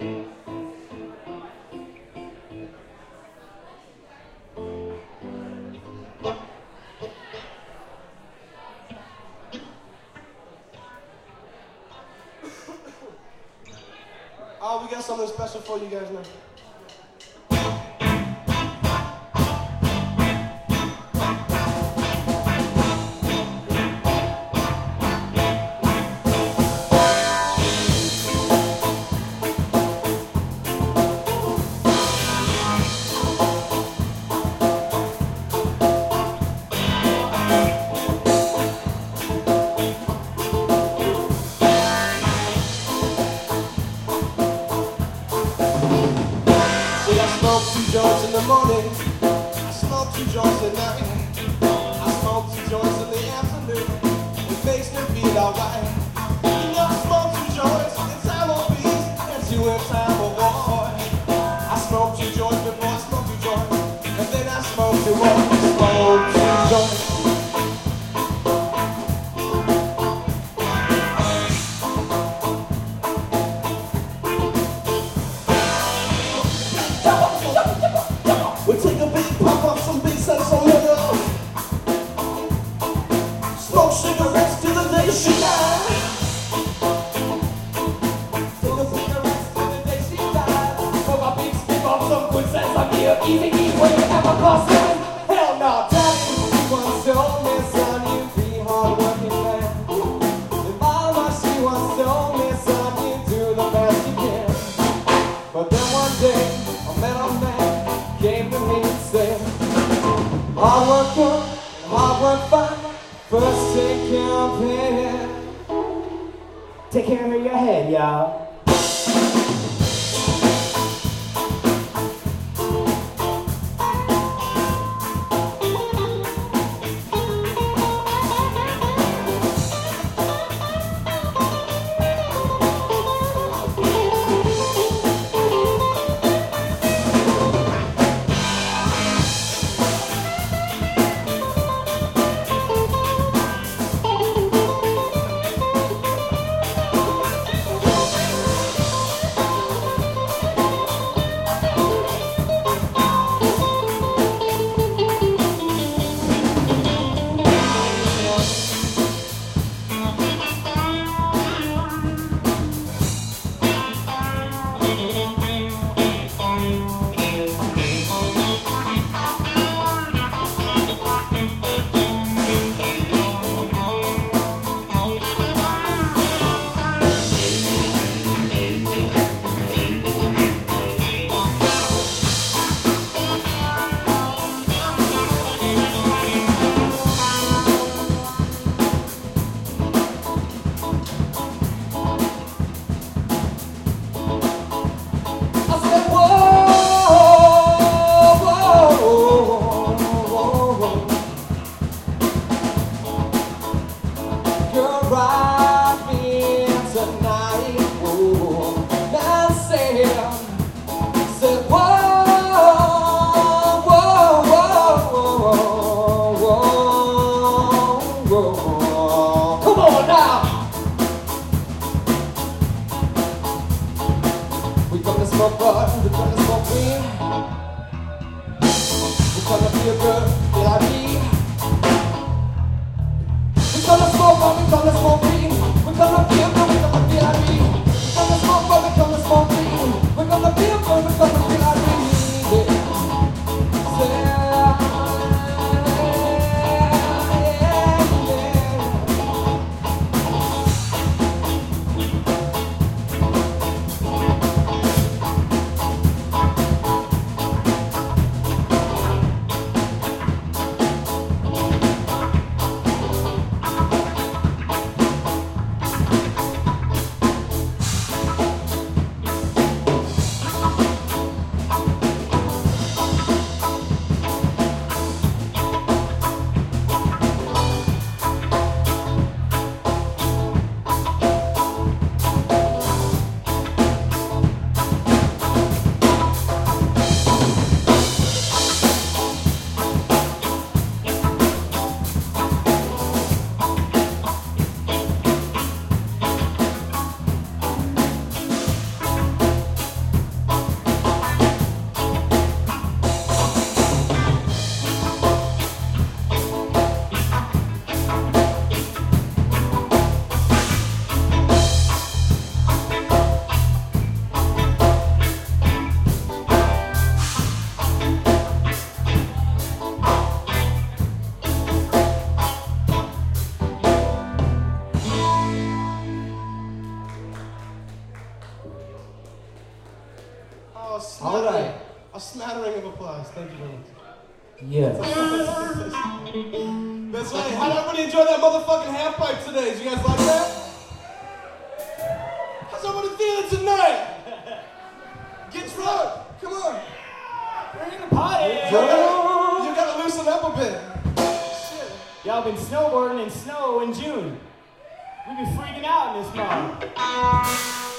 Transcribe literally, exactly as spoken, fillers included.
Oh, we got something special for you guys now. Joints in the morning, I smoke two joints at night. I smoke two joints in the afternoon, it makes me feel alright. You know I smoke two joints in time of peace and two in time of war. I smoke two joints before I smoke two joints, and then I smoke two more. Smoke two joints. We take a big puff off some big sense on the road. Smoke cigarettes till the day she dies. Take a cigarettes till the day she dies. Smoke a big stick off some good sense on here. Easy eat when you have a cross line. Hell no, daddy, she once told me, son, you be hard working man. And mama, she once told me, son, you do the best you can. But then one day, I met a man, came to me and said, hard work good, hard work fine. First take care of head. Take care of your head, y'all. We're gonna smoke weed. We're gonna feel good, feel like me. We're gonna smoke, but we're gonna smoke weed. We're gonna feel good, we're gonna feel like me. We're gonna smoke, but we're gonna smoke weed. We're gonna feel good, we're gonna feel like me. Oh, a All right. smattering, a smattering of applause. Thank you very much. Yes. That's right. How did everybody enjoy that motherfucking half pipe today? Did you guys like that? How's everybody feeling tonight? Get drunk. Come on. We're in the party! You gotta, you gotta loosen up a bit. Shit. Y'all been snowboarding in snow in June. We be freaking out in this mom.